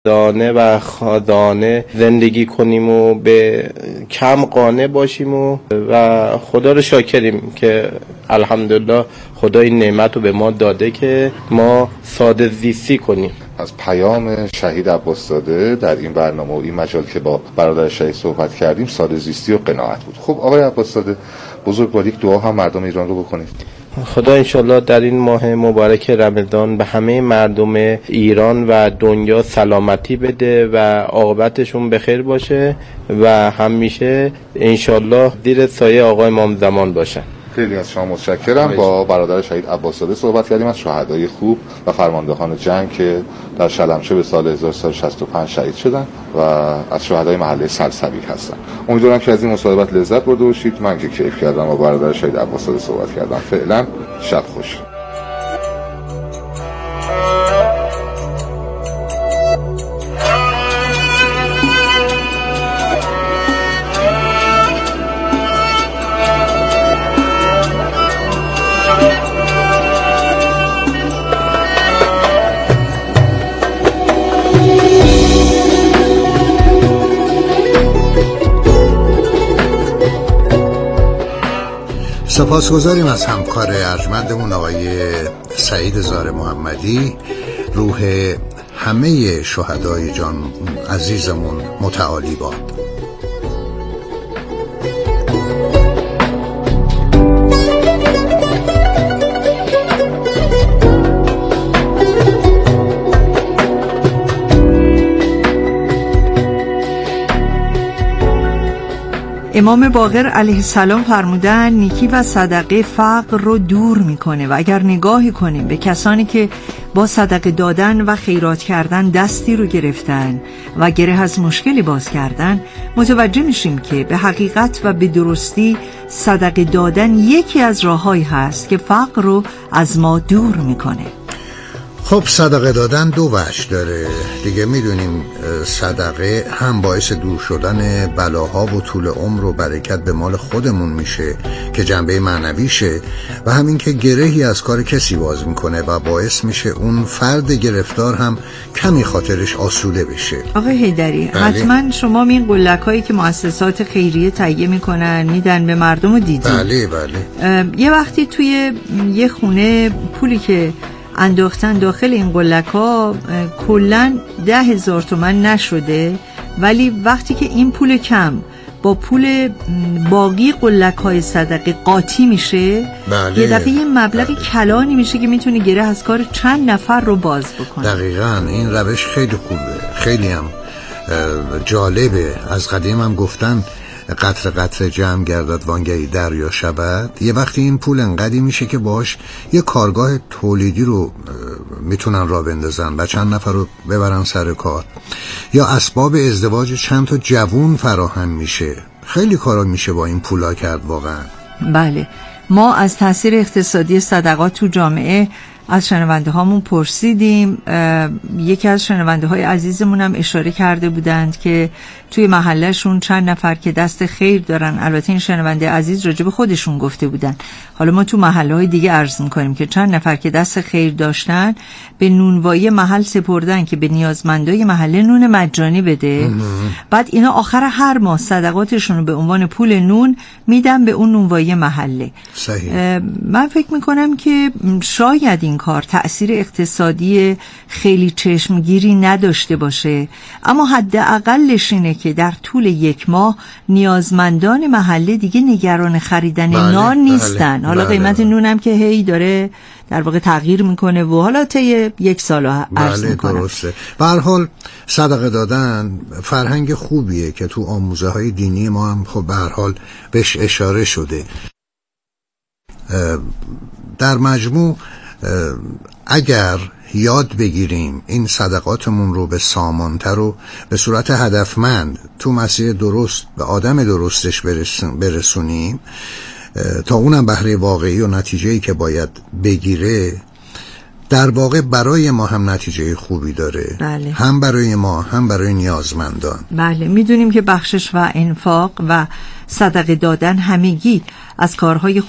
دانه و خادانه زندگی کنیم و به کم قانع باشیم و خدا رو شاکریم که الحمدلله خدا این نعمت رو به ما داده که ما ساده زیستی کنیم. از پیام شهید عباس‌زاده در این برنامه و این مجال که با برادر شهید صحبت کردیم ساده زیستی و قناعت بود. خب آقای عباس‌زاده بزرگوار، یک دعا هم مردم ایران رو بکنید. خدا انشالله در این ماه مبارک رمضان به همه مردم ایران و دنیا سلامتی بده و عاقبتشون بخیر باشه و همیشه انشالله زیر سایه آقای امام زمان باشن. خیلی از شما متشکرم. با برادر شهید عباس‌زاده صحبت کردیم از شهدای خوب و فرماندهان جنگ که در شلمچه به سال 1365 شهید شدن و از شهدای محله سلسبیل هستن. امیدوارم که از این مصاحبت لذت برده باشید. من که کیف کردم با برادر شهید عباس‌زاده صحبت کردم. فعلا شب خوش. سپاسگزاریم از همکار ارجمندمون آقای سعید زار محمدی. روح همه شهدای جان عزیزمون متعالی باد. امام باقر علیه السلام فرمودن نیکی و صدقه فقر رو دور میکنه و اگر نگاهی کنیم به کسانی که با صدقه دادن و خیرات کردن دستی رو گرفتن و گره از مشکلی باز کردن، متوجه میشیم که به حقیقت و به درستی صدقه دادن یکی از راههایی هست که فقر رو از ما دور میکنه. خب صدقه دادن دو وجه داره دیگه. میدونیم صدقه هم باعث دور شدن بلاها و طول عمر و برکت به مال خودمون میشه که جنبه معنویشه و همین که گرهی از کار کسی باز میکنه و باعث میشه اون فرد گرفتار هم کمی خاطرش آسوده بشه. آقای حیدری، حتما شما این قلک‌هایی که مؤسسات خیریه تهیه میکنن میدن به مردم رو دیدید. بله. یه وقتی توی یه خونه پولی که انداختن داخل این قلک‌ها کلاً 10,000 تومان نشده، ولی وقتی که این پول کم با پول باقی قلک‌های صدقه قاطی میشه، یه دفعه یه مبلغ کلانی میشه که میتونه گره از کار چند نفر رو باز بکنه. دقیقاً این روش خیلی خوبه، خیلی هم جالبه. از قدیم هم گفتن قطره قطره جمع گردد وانگهی دریا شود. یه وقتی این پول انقدی میشه که باش یه کارگاه تولیدی رو میتونن راه بندازن و چند نفر رو ببرن سر کار، یا اسباب ازدواج چند تا جوون فراهم میشه. خیلی کارا میشه با این پولا کرد واقعا. بله، ما از تاثیر اقتصادی صدقات تو جامعه از شنونده هامون پرسیدیم. یکی از شنونده های عزیزمون هم اشاره کرده بودند که توی محله شون چند نفر که دست خیر دارن، البته این شنونده عزیز راجع به خودشون گفته بودن، حالا ما تو محله های دیگه عرض میکنیم که چند نفر که دست خیر داشتن به نونوایی محل سپردن که به نیازمندای محله نون مجانی بده. بعد اینا آخر هر ماه صدقاتشون رو به عنوان پول نون میدن به اون نونوایی محله. صحیح. من فکر میکنم که شاید این کار تأثیر اقتصادی خیلی چشمگیری نداشته باشه، اما حداقلش اینه که در طول یک ماه نیازمندان محله دیگه نگران خریدن نان نیستن. حالا قیمت نونم که هی داره در واقع تغییر میکنه و حالا طی یک سال عرض میکنه. درسته. به هر حال صدقه دادن فرهنگ خوبیه که تو آموزه های دینی ما هم خب به هر حال بهش اشاره شده. در مجموع اگر یاد بگیریم این صدقاتمون رو به سامانتر و به صورت هدفمند تو مسیر درست به آدم درستش برسونیم تا اونم بهره واقعی و نتیجه‌ای که باید بگیره، در واقع برای ما هم نتیجه خوبی داره. بله. هم برای ما هم برای نیازمندان. بله، میدونیم که بخشش و انفاق و صدقه دادن همگی از کارهای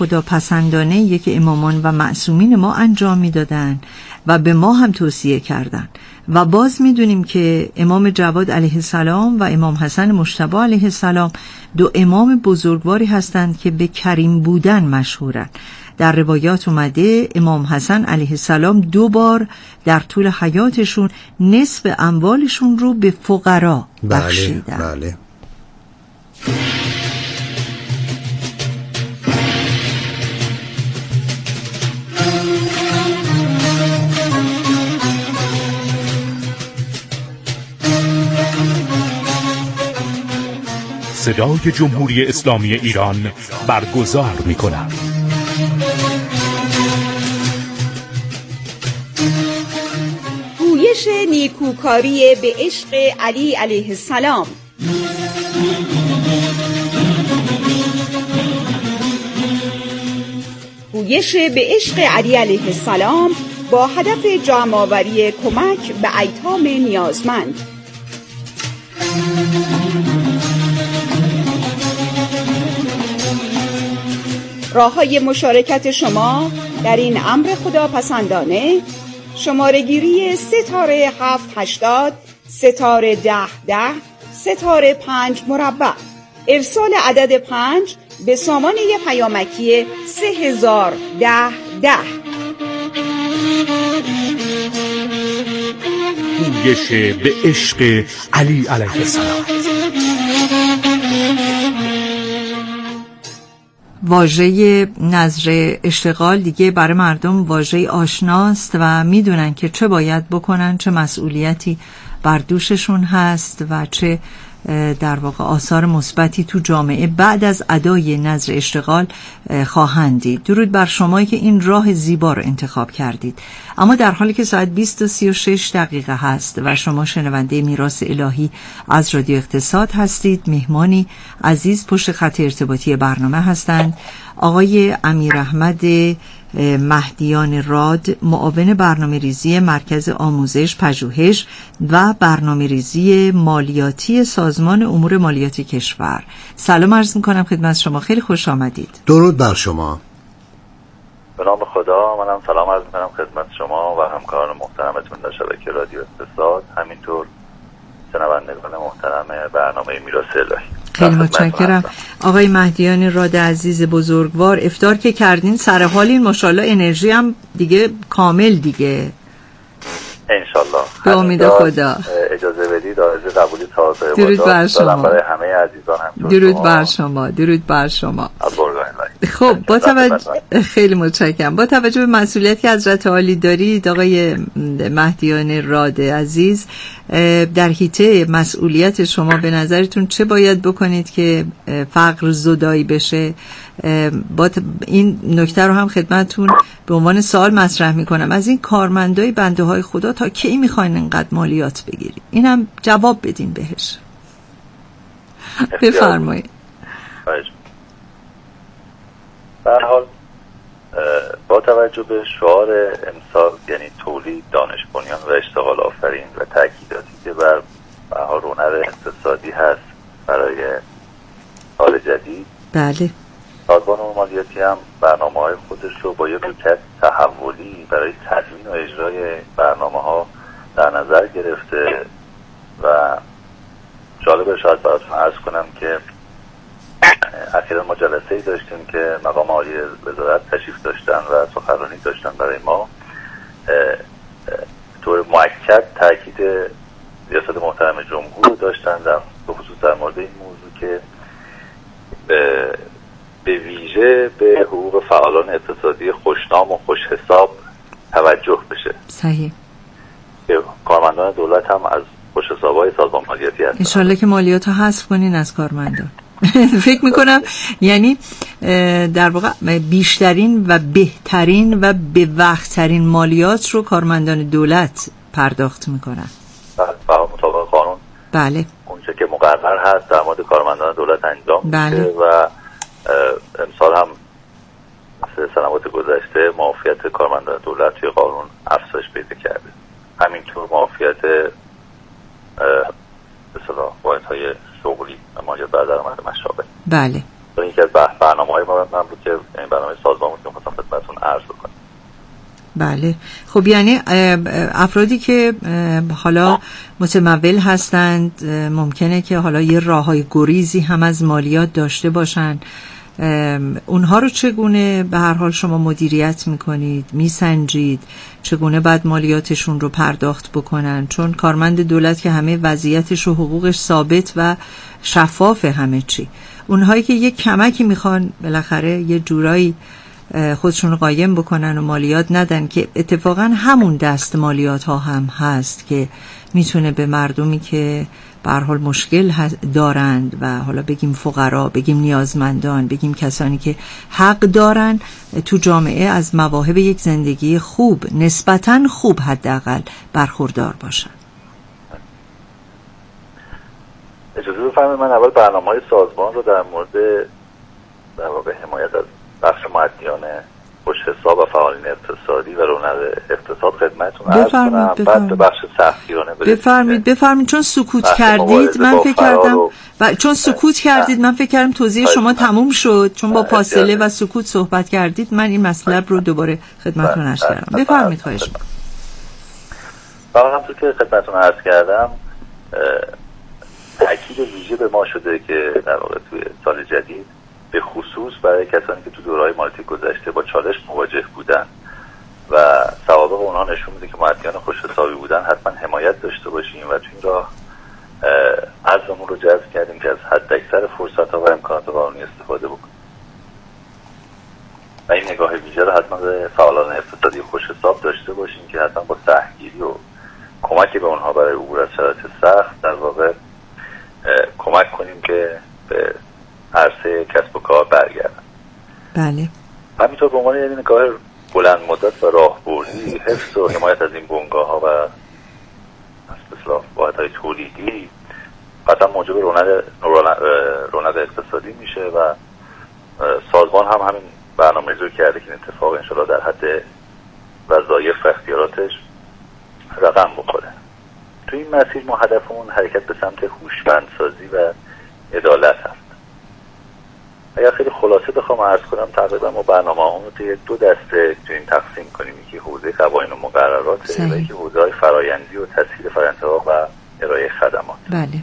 خداپسندانه که امامان و معصومین ما انجام میدادن و به ما هم توصیه کردن و باز میدونیم که امام جواد علیه السلام و امام حسن مجتبی علیه السلام دو امام بزرگواری هستند که به کریم بودن مشهورند. در روایات اومده امام حسن علیه السلام 2 بار در طول حیاتشون نصف اموالشون رو به فقرا بخشیدن. بله. صدای جمهوری اسلامی ایران برگزار می‌کند. گویش نیکوکاری به عشق علی علیه السلام. گویش به عشق علی علیه السلام با هدف جمع‌آوری کمک به ایتام نیازمند. راه‌های مشارکت شما در این امر خداپسندانه: شماره‌گیری ستاره 780 ستاره 1010 ستاره 5 مربع، ارسال عدد 5 به سامانه پیامکی 301010. گویش به عشق علی علیه السلام. واژه نذر اشتغال دیگه برای مردم واژه آشناست و میدونن که چه باید بکنن، چه مسئولیتی بر دوششون هست و چه در واقع آثار مثبتی تو جامعه بعد از ادای نذر اشتغال خواهند دید. درود بر شمایی که این راه زیبا رو انتخاب کردید. اما در حالی که ساعت 20:36 هست و شما شنونده میراث الهی از رادیو اقتصاد هستید، مهمانی عزیز پشت خط ارتباطی برنامه هستند آقای امیراحمد مهدیان راد، معاون برنامه‌ریزی مرکز آموزش، پژوهش و برنامه‌ریزی مالیاتی سازمان امور مالیاتی کشور. سلام عرض می‌کنم خدمت شما، خیلی خوش آمدید. درود بر شما. به نام خدا، منم سلام عرض می‌کنم خدمت شما و همکاران محترمتون در شبکه رادیو اقتصاد، همینطور شنوندگان محترم برنامه میراث الهی. خیلی متشکرم آقای مهدیان راد عزیز بزرگوار. افطار که کردین سر حالین، ماشاءالله انرژی هم دیگه کامل دیگه انشالله. به امید خدا. اجازه بدید آرزوی قبولی تازه درود بر شما. برای همه عزیزان هم. درود بر شما. درود بر شما. خب با توجه خیلی متشکرم. با توجه به مسئولیتی که حضرت عالی دارید آقای مهدیان راد عزیز، در حیطه مسئولیت شما به نظرتون چه باید بکنید که فقر زدایی بشه؟ با این نکته رو هم خدمتتون به عنوان سوال مطرح میکنم. از این کارمندای بنده های خدا تا کی میخواین اینقدر مالیات بگیرید؟ اینم جواب بدین بهش. بفرمایید. به هر حال با توجه به شعار امسال یعنی تولید، دانش بنیان و اشتغال آفرین و تاکیداتی که بر رونق اقتصادی هست برای سال جدید، بله، سازمان امور مالیاتی هم برنامه‌های خودش رو با یک رویکرد تحولی برای تدوین و اجرای برنامه‌ها در نظر گرفته و جالبه شاید براتون عرض کنم که اخیراً ما جلسه‌ای داشتیم که مقام عالی وزارت تشریف داشتن و سخنرانی داشتن برای ما، طور مؤکد تاکید ریاست محترم جمهور داشتن در خصوص در مورد این موضوع که به ویژه به حقوق فعالان اقتصادی خوشنام و خوش حساب توجه بشه. صحیح. کارمندان دولت هم از خوش حساب‌های سازمان مالیاتی هستن. انشالله که مالیات ها حذف کنین از کارمندان. فکر میکنم یعنی در واقع بیشترین و بهترین و به وقتترین مالیات رو کارمندان دولت پرداخت میکنن. مطابق قانون. بله. اونچه که مقرر هست در مورد کارمندان دولت انجام بله. میشه و امسال هم مثل سنوات گذشته معافیت کارمندان دولت توی قانون افزایش پیدا کرده. همینطور معافیت به اصطلاح واحدهای شغلی و مالیات بر درآمد مشابه. بله. این یکی از برنامه‌های من بود که این برنامه سازمان بود که می‌خواستم خدمتتون عرض بکنم. بله. خب یعنی افرادی که حالا متمول هستند ممکنه که حالا یه راههای گریزی هم از مالیات داشته باشن، اونها رو چگونه به هر حال شما مدیریت میکنید، میسنجید چگونه باید مالیاتشون رو پرداخت بکنن؟ چون کارمند دولت که همه وضعیتش و حقوقش ثابت و شفاف همه چی، اونهایی که یک کمکی میخوان بالاخره یه جورایی خودشون رو قایم بکنن و مالیات ندن، که اتفاقا همون دست مالیات ها هم هست که میتونه به مردمی که به هر حال مشکل دارند و حالا بگیم فقرا، بگیم نیازمندان، بگیم کسانی که حق دارن تو جامعه از مواهب یک زندگی خوب، نسبتاً خوب حداقل برخوردار باشن. اجازه بفرمایید من اول برنامه‌های سازمان رو در مورد در واقع حمایت از بخش مدیانه خوش حساب و فعالین اقتصادی و رونق اقتصاد خدمتتون عرض کنم، بعد به بخش سختگیرانه بفرمایید. چون سکوت کردید من فکر کردم چون سکوت کردید من فکر کردم توضیح شما تموم شد، چون با فاصله و سکوت صحبت کردید من این مطلب رو دوباره خدمتتون عرض کردم. بفرمایید. خواهش می‌کنم. واقعا همونطور که خدمتتون عرض کردم تاکید ویژه به ما شده که در واقع توی سال جدید به خصوص برای کسانی که تو دوره‌های مالیاتی گذشته با چالش مواجه بودن و سوابق اونها نشون میده که مدیان خوش حسابی بودن حتما حمایت داشته باشیم و تو این راه عزممون رو جذب کردیم که از حداکثر فرصت‌ها و امکانات قانونی استفاده بکنیم و این نگاه ویژه رو حتما به فعالان اقتصادی خوش حساب داشته باشیم که حتما با سهمگیری و کمک به اونها برای عبور از شرایط سخت در واقع کمک کنیم که به عرصه کسب و کار برگردن. بله. همینطور به عنوان یعنی نگاه بلند مدت و راهبردی حفظ و حمایت از این بنگاه‌ها و اصطلاح واحدهای تولیدی قطعا موجب رونق اقتصادی میشه و سازمان هم همین برنامه رو کرده که این اتفاق انشالله در حد وظایف و اختیاراتش رقم بخوره. تو این مسیر ما هدفمون حرکت به سمت هوشمندسازی و عدالت هست. اگر خیلی خلاصه بخوام عرض کنم تقریبا ما برنامه‌هامون رو توی دو دسته میتونیم تقسیم کنیم، یکی حوزه قوانین و مقررات و یکی حوزه‌های فرآیندی و تسهیل فرآیندها و ارائه خدمات. بله.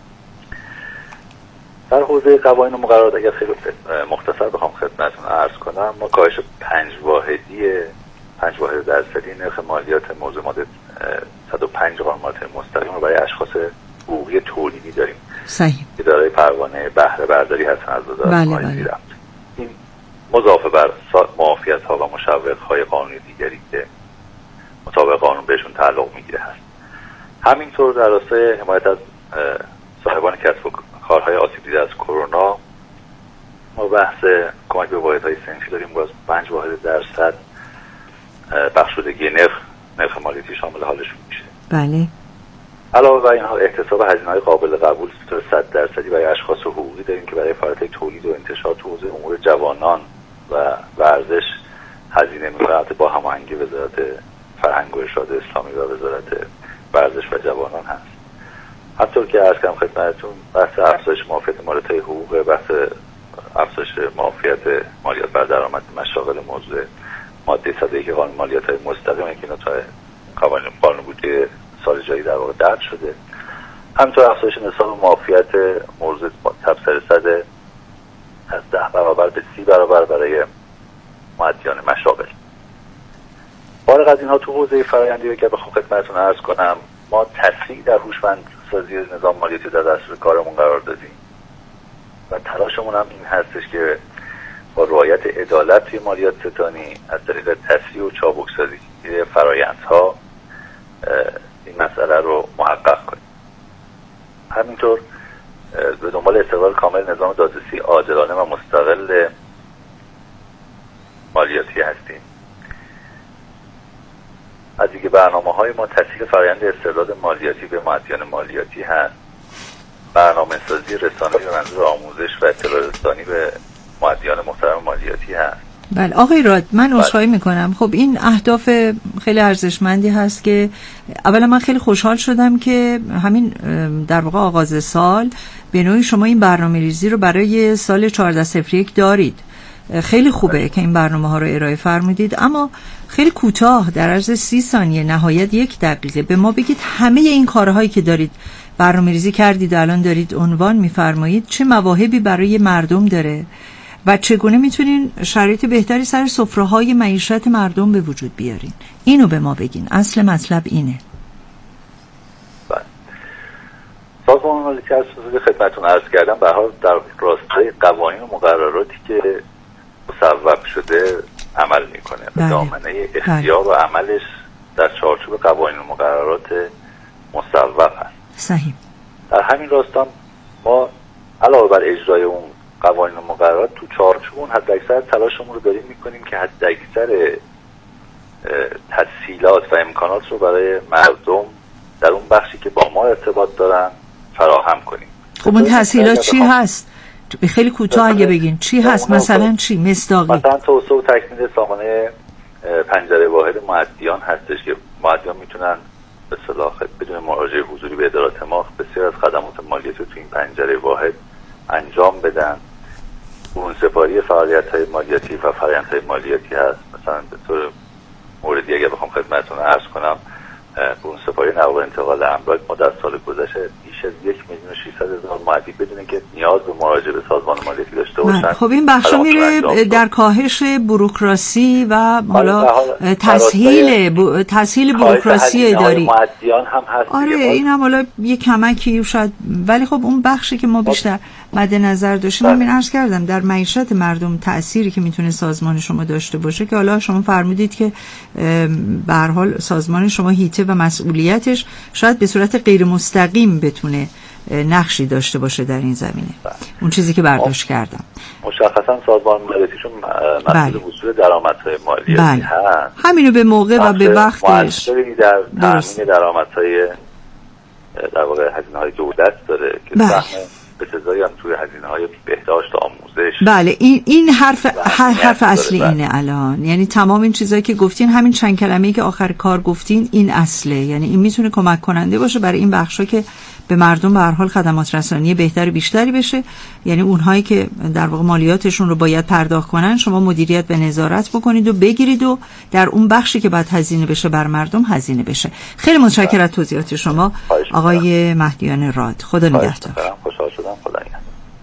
در حوزه قوانین و مقررات اگر خیلی مختصر بخوام خدمتتون عرض کنم، ما کاهش 5 واحد درصدی نرخ مالیات موضوع ماده 105 قانون مالیات مستقیم رو برای اشخاص حقوقی تولیدی داریم. صحیح. اداره پروانه بهره برداری هستن از وزارت مالیه. بله. این مضافه بر معافیت‌ها و مشوق‌های قانونی دیگری که مطابق قانون بهشون تعلق میگیره هست. همینطور در راستای حمایت از صاحبان کسب و کارهای آسیب دیده از کرونا ما بحث کمک به واحدهای صنفی داریم باز 5 واحد درصد بخشودگی نرخ مالیاتی شامل حالشون میشه. بله. علاوه بر اینها احتساب هزینه‌های قابل قبول به طور 100% برای اشخاص حقوقی داریم که برای فعالیت تولید و انتشار تو حوزه امور جوانان و ورزش هزینه می‌کنند با هماهنگی وزارت فرهنگ و ارشاد اسلامی و وزارت ورزش و جوانان هست. همطور که عرض کردم خدمتتون بحث افزایش معافیت مالیات حقوق، بحث افزایش معافیت مالیات بر درآمد مشاغل موضوع ماده 101 قانون مالیات مستقیم که قانون بودی سال جایی در واقع درد شده. همینطور افزایش نصاب معافیت موضوع تبصره صد از 10 برابر به 30 برابر برای مدیان مشاغل. فارغ از اینها تو حوزه فرآیندی که بخوام خدمتتون عرض کنم ما تسریع در هوشمندسازی نظام مالیاتی در دستور کارمون قرار دادیم و تلاشمون هم این هستش که با رعایت عدالت توی مالیات ستانی از طریق تسریع و چابکسازی فرآیندها این مسئله رو محقق کنیم. همینطور به دنبال استقلال کامل نظام دادرسی عادلانه و مستقل مالیاتی هستیم. از دیگه برنامه‌های ما تسهیل فرآیند استرداد مالیاتی به مدیان مالیاتی هست. برنامه‌سازی رسانه‌ای به منظور آموزش و اطلاع رسانی به مدیان محترم مالیاتی هست. بله آقای راد من عذرخواهی میکنم. خب این اهداف خیلی ارزشمندی هست که اولا من خیلی خوشحال شدم که همین در واقع آغاز سال به نوعی شما این برنامه‌ریزی رو برای سال 1401 دارید خیلی خوبه که این برنامه ها رو ارائه فرمودید، اما خیلی کوتاه در عرض 30 ثانیه نهایت 1 دقیقه به ما بگید همه این کارهایی که دارید برنامه‌ریزی کردید و الان دارید عنوان می‌فرمایید چه مواهبی برای مردم داره و چگونه میتونین شرایط بهتری سر سفره‌های معیشت مردم به وجود بیارین. اینو به ما بگین. اصل مطلب اینه. سازمان مالیاتی از خدمتتون عرض کردم به حال در راستای قوانین و مقرراتی که مصوب شده عمل میکنه. بله. دامنه اختیار و عملش در چارچوب قوانین و مقررات مصوب هست. صحیح. در همین راستا ما علاوه بر اجرای اون قوانین و مقررات تو چارچوب اون حداکثر تلاشمون رو داریم میکنیم که حداکثر تسهیلات و امکانات رو برای مردم در اون بخشی که با ما ارتباط دارن فراهم کنیم. خب اون تسهیلات چی هست؟ خیلی کوتاه اگه بگین چی هست؟ مثلا چی؟ مصداقی؟ مثلا توسعه و تکمیل سامانه پنجره واحد مؤدیان هستش که مؤدیان میتونن به اصطلاح بدون مراجعه حضوری به ادارات ما بسیار از خدمات مالیاتی رو تو این پنجره واحد انجام بدن. برون‌سپاری فعالیت‌های مالیاتی و فرآیندهای مالیاتی هست. مثلا به طور موردی اگه بخوام خدمتتون عرض کنم، برون‌سپاری نقل و انتقال املاک ما در سال گذشته بیش از 1,600,000 مؤدی بدون که نیاز به مراجعه به سازمان مالیاتی داشته باشن. خب این بخشا میره در کاهش بوروکراسی و حالا تسهیل بوروکراسی اداری. مؤدیان هم هست. آره این هم حالا یه کمکی شاید، ولی خب اون بخشی که ما بیشتر مد نظر داشتیم من عرض کردم در معیشت مردم تأثیری که میتونه سازمان شما داشته باشه که حالا شما فرمودید که به هر حال سازمان شما هیته و مسئولیتش شاید به صورت غیر مستقیم بتونه نقشی داشته باشه در این زمینه. اون چیزی که برداشت کردم مشخصا سازمان مالیاتیشون مسئول وصول درآمدهای مالیاتی هست. همینو به موقع و به وقتش در تامین درآمدهای در واقع هزینه‌های دولت داره که سهم به سزایی هم توی هزینه‌های بهداشت آموزش. بله این حرف اصلی اینه الان، یعنی تمام این چیزایی که گفتین، همین چند کلمه‌ای که آخر کار گفتین این اصله، یعنی این میتونه کمک کننده باشه برای این بخشا که به مردم به هر حال خدمات رسانی بهتری بیشتری بشه. یعنی اونهایی که در واقع مالیاتشون رو باید پرداخت کنن شما مدیریت به نظارت بکنید و بگیرید و در اون بخشی که باید هزینه بشه بر مردم هزینه بشه. خیلی متشکرم از توضیحات شما آقای مهدیان راد. خدا نگهدار. خوشحال شدم. خدا نگهدار.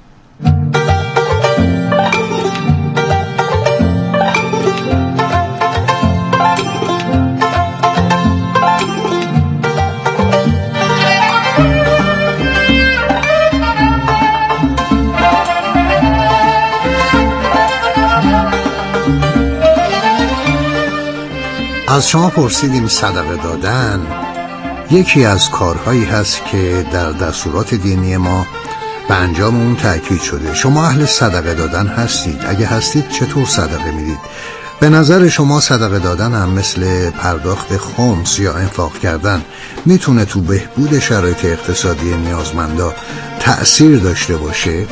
از شما پرسیدیم صدقه دادن یکی از کارهایی هست که در دستورات دینی ما به انجام اون تأکید شده. شما اهل صدقه دادن هستید؟ اگه هستید چطور صدقه میدید؟ به نظر شما صدقه دادن هم مثل پرداخت خمس یا انفاق کردن میتونه تو بهبود شرایط اقتصادی نیازمندا تأثیر داشته باشه؟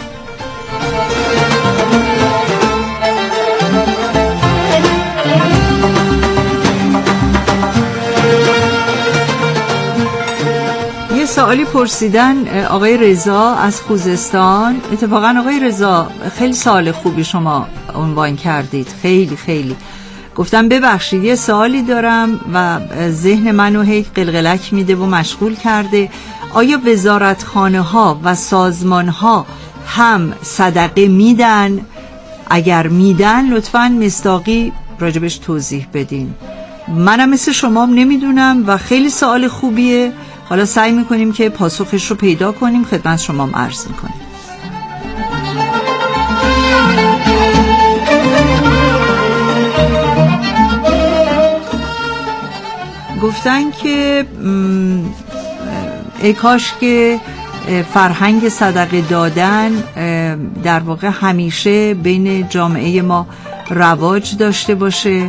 سوالی پرسیدن آقای رضا از خوزستان. اتفاقا آقای رضا خیلی سوال خوبی شما عنوان کردید، خیلی خیلی. گفتم ببخشید یه سوالی دارم و ذهن منو هی قلقلک میده و مشغول کرده. آیا وزارتخانه ها و سازمان ها هم صدقه میدن؟ اگر میدن لطفاً مصداقی راجبش توضیح بدین. منم مثل شما نمیدونم و خیلی سوال خوبیه. حالا سعی میکنیم که پاسخش رو پیدا کنیم، خدمت شما عرض میکنیم. گفتن که ای کاش که فرهنگ صدقه دادن در واقع همیشه بین جامعه ما رواج داشته باشه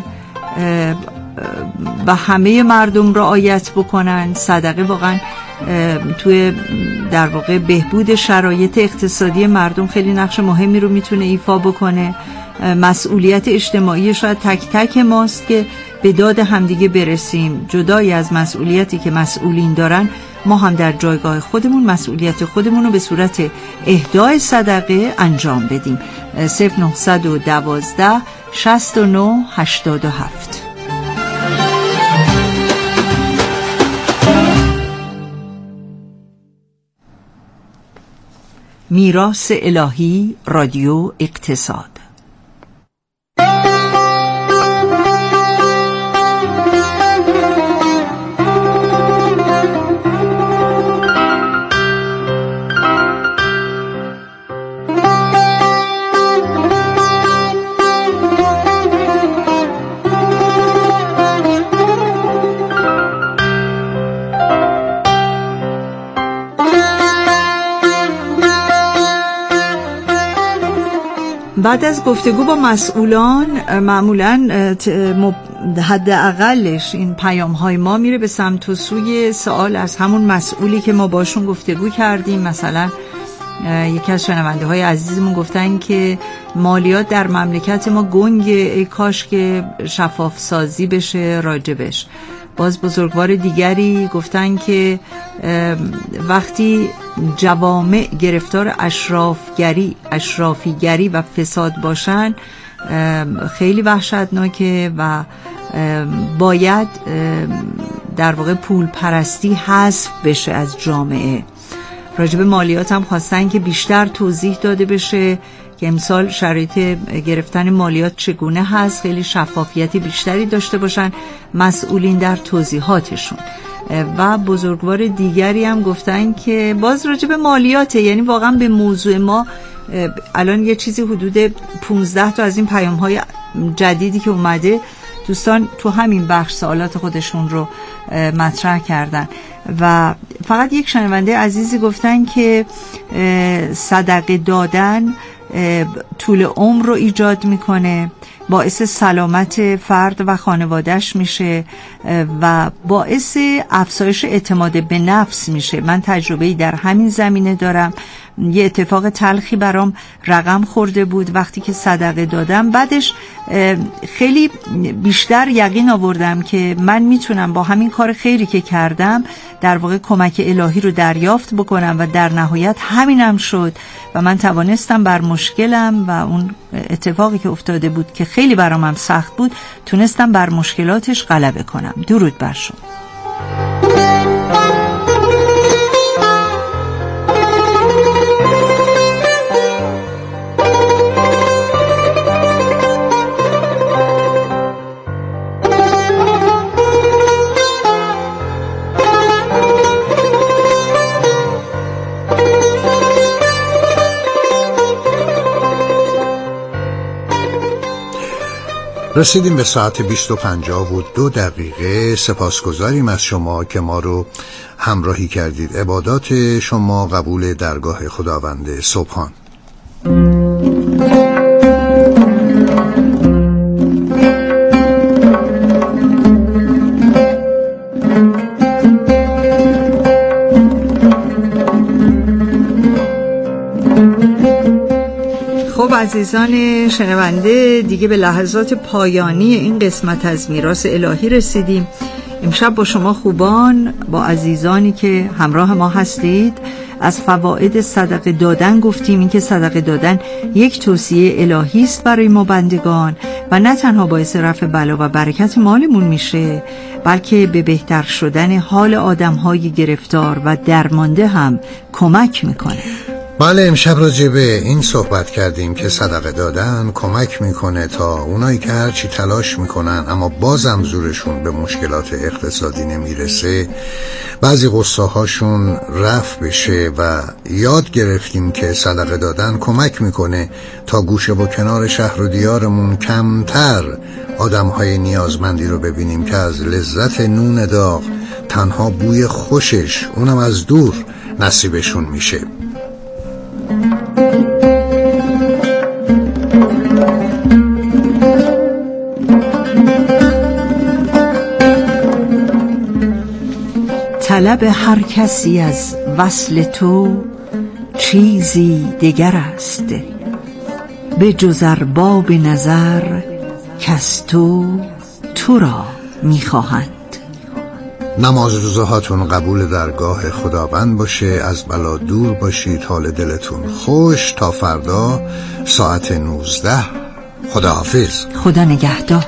و همه مردم رعایت بکنن. صدقه واقعا توی در واقع بهبود شرایط اقتصادی مردم خیلی نقش مهمی رو میتونه ایفا بکنه. مسئولیت اجتماعی شاید تک تک ماست که به داد همدیگه برسیم، جدای از مسئولیتی که مسئولین دارن، ما هم در جایگاه خودمون مسئولیت خودمون رو به صورت اهدای صدقه انجام بدیم. 0912 69 87. میراث الهی، رادیو اقتصاد. بعد از گفتگو با مسئولان معمولاً حداقلش این پیام‌های ما میره به سمت و سوی سوال از همون مسئولی که ما باشون گفتگو کردیم. مثلا یکی از شنونده‌های عزیزمون گفتن که مالیات در مملکت ما گنگه، ای کاش که شفاف سازی بشه راجبش. باز بزرگوار دیگری گفتن که وقتی جوامع گرفتار اشرافیگری و فساد باشن خیلی وحشتناکه و باید در واقع پول پرستی حذف بشه از جامعه. راجب مالیات هم خواستن که بیشتر توضیح داده بشه که امسال شرایط گرفتن مالیات چگونه هست، خیلی شفافیتی بیشتری داشته باشن مسئولین در توضیحاتشون. و بزرگوار دیگری هم گفتن که باز راجب مالیاته، یعنی واقعا به موضوع ما الان یه چیزی حدود 15 تا از این پیام‌های جدیدی که اومده دوستان تو همین بخش سوالات خودشون رو مطرح کردن. و فقط یک شنونده عزیزی گفتن که صدقه دادن طول عمر رو ایجاد میکنه، باعث سلامت فرد و خانوادهش میشه و باعث افزایش اعتماد به نفس میشه. من تجربه‌ای در همین زمینه دارم. یه اتفاق تلخی برام رقم خورده بود وقتی که صدقه دادم، بعدش خیلی بیشتر یقین آوردم که من میتونم با همین کار خیری که کردم در واقع کمک الهی رو دریافت بکنم و در نهایت همینم شد و من توانستم بر مشکلم و اون اتفاقی که افتاده بود که خیلی برام هم سخت بود تونستم بر مشکلاتش غلبه کنم. درود بر شما. رسیدیم به ساعت 20:52. سپاسگزاریم از شما که ما رو همراهی کردید. عبادات شما قبول درگاه خداوند سبحان. عزیزان شنونده، دیگه به لحظات پایانی این قسمت از میراث الهی رسیدیم. امشب با شما خوبان، با عزیزانی که همراه ما هستید، از فواید صدقه دادن گفتیم. این که صدقه دادن یک توصیه الهی است برای ما بندگان و نه تنها باعث رفع بلا و برکت مالمون میشه، بلکه به بهتر شدن حال آدم‌های گرفتار و درمانده هم کمک میکنه. بله، امشب راجع به این صحبت کردیم که صدقه دادن کمک میکنه تا اونایی که هرچی تلاش میکنن اما بازم زورشون به مشکلات اقتصادی نمیرسه، بعضی غصه هاشون رفع بشه و یاد گرفتیم که صدقه دادن کمک میکنه تا گوشه و کنار شهر و دیارمون کمتر آدمهای نیازمندی رو ببینیم که از لذت نون داغ تنها بوی خوشش، اونم از دور، نصیبشون میشه. طلب هر کسی از وصل تو چیزی دگر است، به جز ارباب نظر کز تو را می‌خواهند. نماز روزهاتون قبول درگاه خداوند باشه، از بلا دور باشید، حال دلتون خوش. تا فردا ساعت 19. خداحافظ. خدا نگهدار.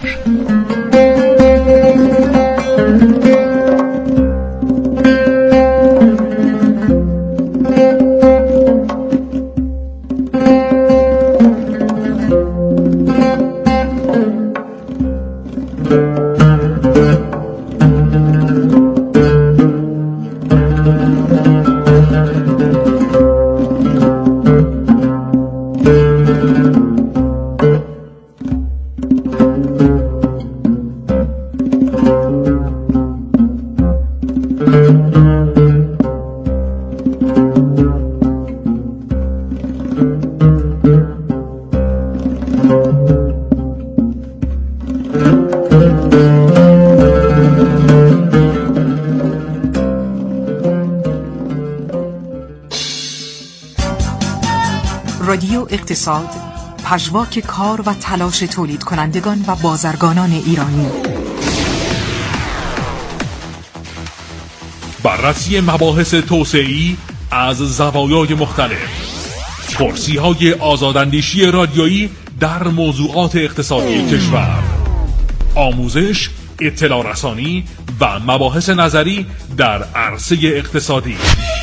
رادیو اقتصاد، پژواک کار و تلاش تولید کنندگان و بازرگانان ایرانی. بررسی مباحث توسعه‌ای از زوایای مختلف، پرسی‌های آزاداندیشی رادیویی در موضوعات اقتصادی کشور، آموزش، اطلاع رسانی و مباحث نظری در عرصه اقتصادی.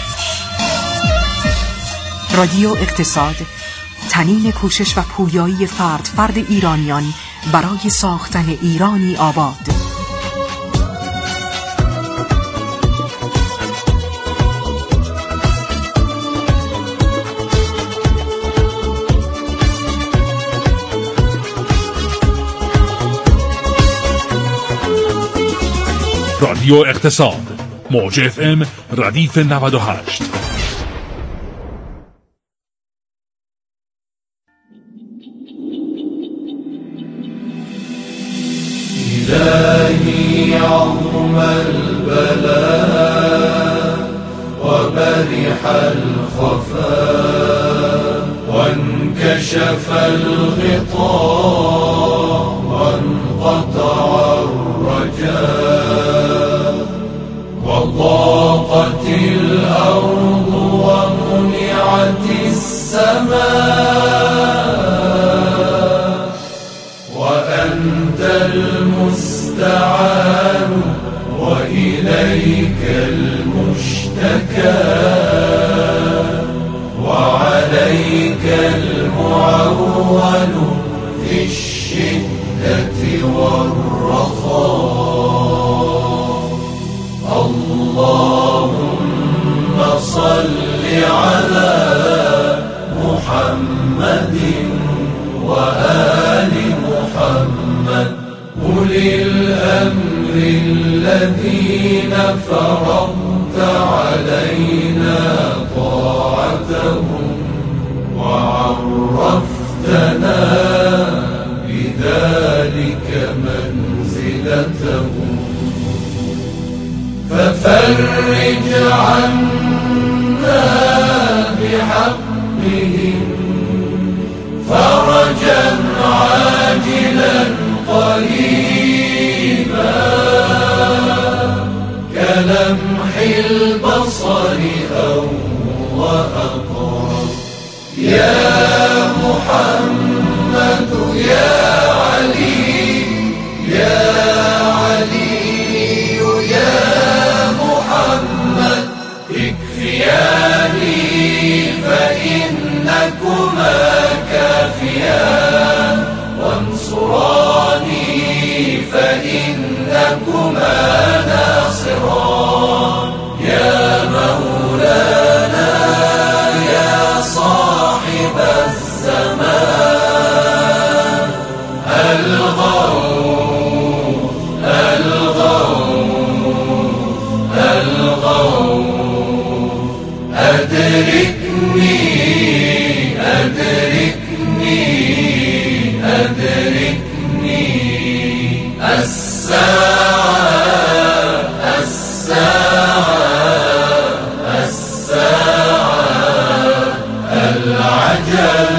رادیو اقتصاد، تنین کوشش و پویایی فرد ایرانیان برای ساختن ایرانی آباد. رادیو اقتصاد، موج FM ردیف 98. إلهي عظم البلاء وبرح الخفاء وانكشف الغطاء وانقطع الرجاء وضاقت الأرض ومنعت السماء وأنت المستعان وإليك المشتكى وعليك المعول في الشدة والرخاء. اللهم صل على محمد وآل محمد أولي الأمر الذين فرضت علينا طاعتهم وعرفتنا بذلك منزلتهم ففرج عنا بحقهم فرجا عاجلا قريبا كلمح البصر أو وأقرب. يا محمد يا علي يا علي يا محمد اكفياني فإنكما كافيان وانصراني فإنكما ناصران. يا مولانا يا صاحب الزمان الغوث الغوث الغوث أدركني أدركني أدركني الساعة الساعة الساعة العجل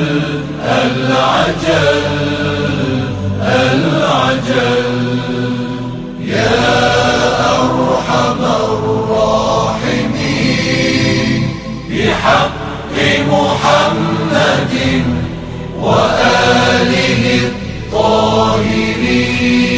العجل العجل بحق محمد وآله الطاهرين.